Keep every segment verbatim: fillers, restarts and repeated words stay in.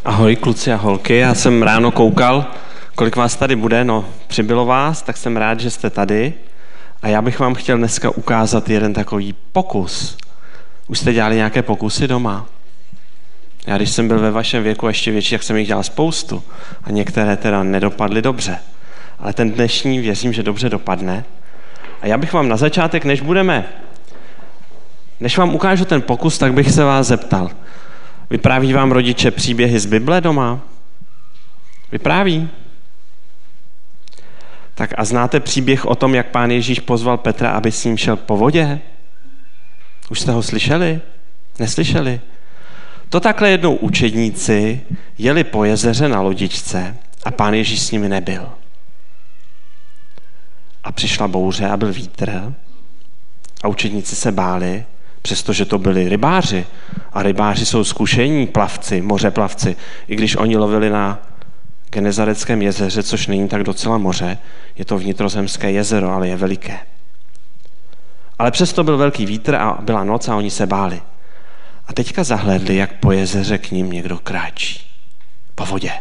Ahoj kluci a holky, já jsem ráno koukal, kolik vás tady bude, no přibylo vás, tak jsem rád, že jste tady a já bych vám chtěl dneska ukázat jeden takový pokus. Už jste dělali nějaké pokusy doma? Já když jsem byl ve vašem věku ještě větší, tak jsem jich dělal spoustu a některé teda nedopadly dobře. Ale ten dnešní věřím, že dobře dopadne. A já bych vám na začátek, než budeme, než vám ukážu ten pokus, tak bych se vás zeptal. Vypráví vám rodiče příběhy z Bible doma? Vypráví? Tak a znáte příběh o tom, jak Pán Ježíš pozval Petra, aby s ním šel po vodě? Už jste ho slyšeli? Neslyšeli? To takhle jednou učedníci jeli po jezeře na lodičce a Pán Ježíš s nimi nebyl. A přišla bouře a byl vítr a učedníci se báli, přestože to byli rybáři. A rybáři jsou zkušení plavci, mořeplavci. I když oni lovili na Genezareckém jezeře, což není tak docela moře, je to vnitrozemské jezero, ale je veliké. Ale přesto byl velký vítr a byla noc a oni se báli. A teďka zahlédli, jak po jezeře k ním někdo kráčí. Po vodě.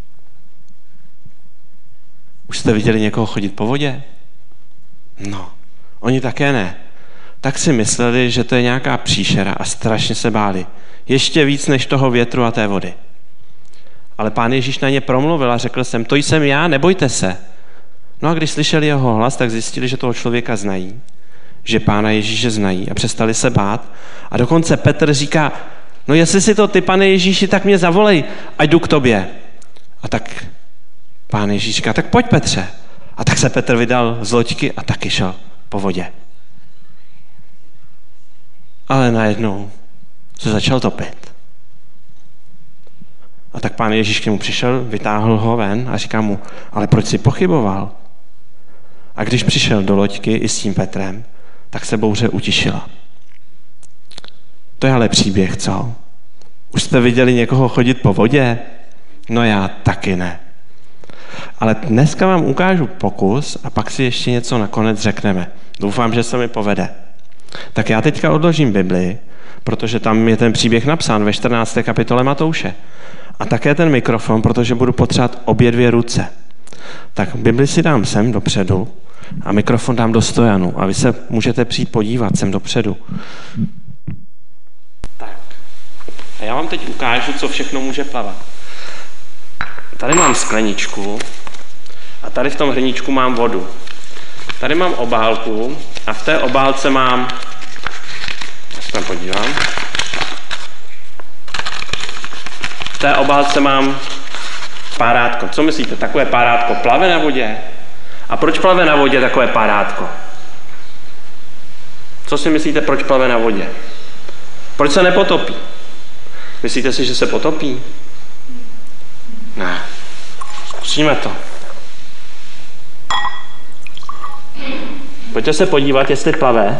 Už jste viděli někoho chodit po vodě? No, oni také ne. Tak si mysleli, že to je nějaká příšera a strašně se báli. Ještě víc než toho větru a té vody. Ale Pán Ježíš na ně promluvil a řekl jsem, to jsem já, nebojte se. No a když slyšeli jeho hlas, tak zjistili, že toho člověka znají, že Pána Ježíše znají a přestali se bát. A dokonce Petr říká, no jestli si to ty, Pane Ježíši, tak mě zavolej, ať jdu k tobě. A tak Pán Ježíš říká, tak pojď Petře. A tak se Petr vydal z loďky a taky šel po vodě. Ale najednou se začal topit. A tak Pán Ježíš k němu přišel, vytáhl ho ven a říká mu, ale proč jsi pochyboval? A když přišel do loďky i s tím Petrem, tak se bouře utišila. To je ale příběh, co? Už jste viděli někoho chodit po vodě? No já taky ne. Ale dneska vám ukážu pokus a pak si ještě něco nakonec řekneme. Doufám, že se mi povede. Tak já teďka odložím Bibli, protože tam je ten příběh napsán ve čtrnácté kapitole Matouše. A také ten mikrofon, protože budu potřebovat obě dvě ruce. Tak Bibli si dám sem dopředu a mikrofon dám do stojanu a vy se můžete přijít podívat sem dopředu. Tak. A já vám teď ukážu, co všechno může plavat. Tady mám skleničku a tady v tom hrníčku mám vodu. Tady mám obálku a v té obálce mám, já se tam podívám, v té obálce mám párátko. Co myslíte, takové párátko plave na vodě? A proč plave na vodě takové párátko? Co si myslíte, proč plave na vodě? Proč se nepotopí? Myslíte si, že se potopí? Ne. Zkusíme to. Pojďte se podívat, jestli plave.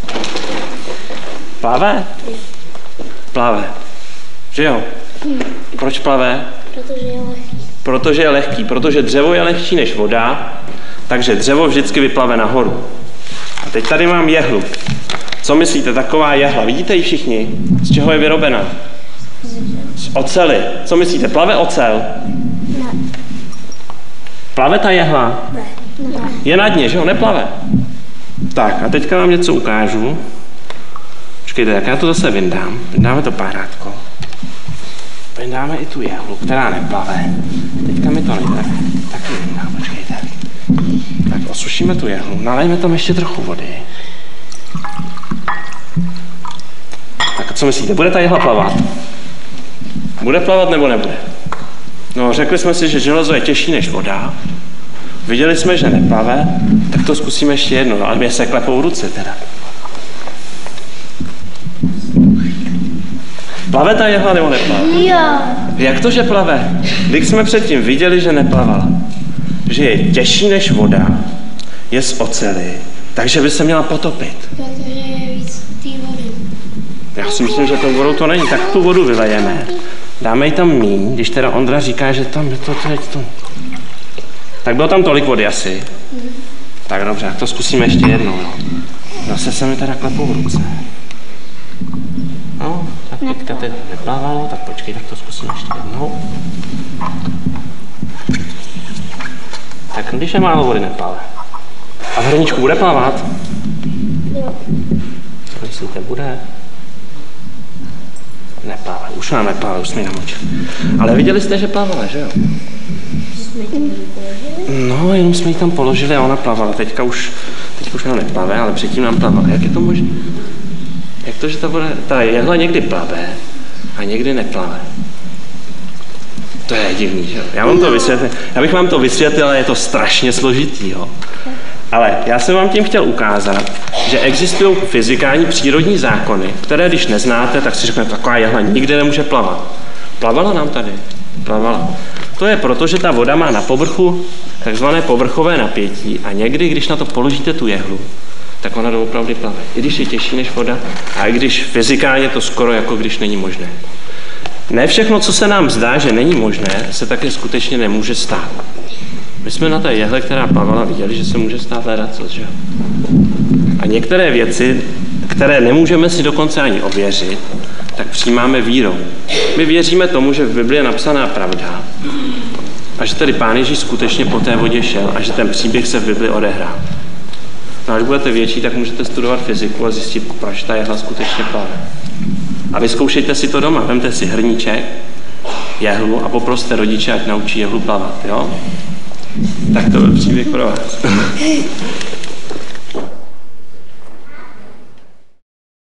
Plave? Plave. Že jo? Proč plave? Protože je lehký. Protože je lehký, protože dřevo je lehčí než voda, takže dřevo vždycky vyplave nahoru. A teď tady mám jehlu. Co myslíte, taková jehla? Vidíte ji všichni? Z čeho je vyrobena? Z oceli. Co myslíte, plave ocel? Ne. Plave ta jehla? Ne. Ne. Je na dně, že jo? Neplave. Tak a teďka vám něco ukážu. Počkejte, jak já to zase vyndám. Vyndáme to párátko. Vyndáme i tu jehlu, která neplave. Teďka mi to nejde. Taky vyndám, počkejte. Tak osušíme tu jehlu. Nalejme tam ještě trochu vody. Tak co myslíte, bude ta jehla plavat? Bude plavat nebo nebude? No, řekli jsme si, že železo je těžší než voda. Viděli jsme, že neplave, tak to zkusíme ještě jednou. No, ale mě se klepou ruce teda. Plave ta jehla nebo neplave? Jo. Jak to, že plave? Když jsme předtím viděli, že neplavala. Že je těžší než voda, je z oceli, takže by se měla potopit. Protože je víc té vody. Já si myslím, že tou vodou to není. Tak tu vodu vylejeme. Dáme ji tam míň, když teda Ondra říká, že tam je to teď to. Tak bylo tam tolik vody asi. Mm. Tak dobře, to zkusíme ještě jednou. No. Zase se mi teda klepou ruce. No, tak teďka teď neplávalo, tak počkej, tak to zkusím ještě jednou. Tak když je málo vody, nepláve. A v hrníčku bude plavat? Jo. Myslíte, bude? Nepláve, už nám nepláve, už jsme ji namočili. Ale viděli jste, že plávala, že jo? No, jenom jsme ji tam položili a ona plavala. Teďka už, teďka už ona neplave, ale předtím nám plavala. Jak je to možné? Jak to, že ta voda, ta jehla někdy plave a někdy neplave? To je divný, že jo? Já vám to vysvětlím. Já bych vám to vysvětlil, ale je to strašně složitý, jo? Ale já jsem vám tím chtěl ukázat, že existují fyzikální přírodní zákony, které když neznáte, tak si řeknete, taková jehla nikdy nemůže plavat. Plavala nám tady? Plavala. To je proto, že ta voda má na povrchu takzvané povrchové napětí a někdy, když na to položíte tu jehlu, tak ona doopravdy plave. I když je těžší než voda a i když fyzikálně to skoro jako když není možné. Ne všechno, co se nám zdá, že není možné, se také skutečně nemůže stát. My jsme na té jehle, která plavala, viděli, že se může stát ledacos, že? A některé věci, které nemůžeme si dokonce ani ověřit, tak přijímáme vírou. My věříme tomu, že v Bibli je napsaná pravda a že tedy Pán Ježíš skutečně po té vodě šel a že ten příběh se v Bibli odehrál. No až budete větší, tak můžete studovat fyziku a zjistit, proč ta jehla skutečně plave. A vyzkoušejte si to doma. Vemte si hrníček, jehlu a poproste rodiče, ať naučí jehlu plavat, jo? Tak to byl příběh pro vás.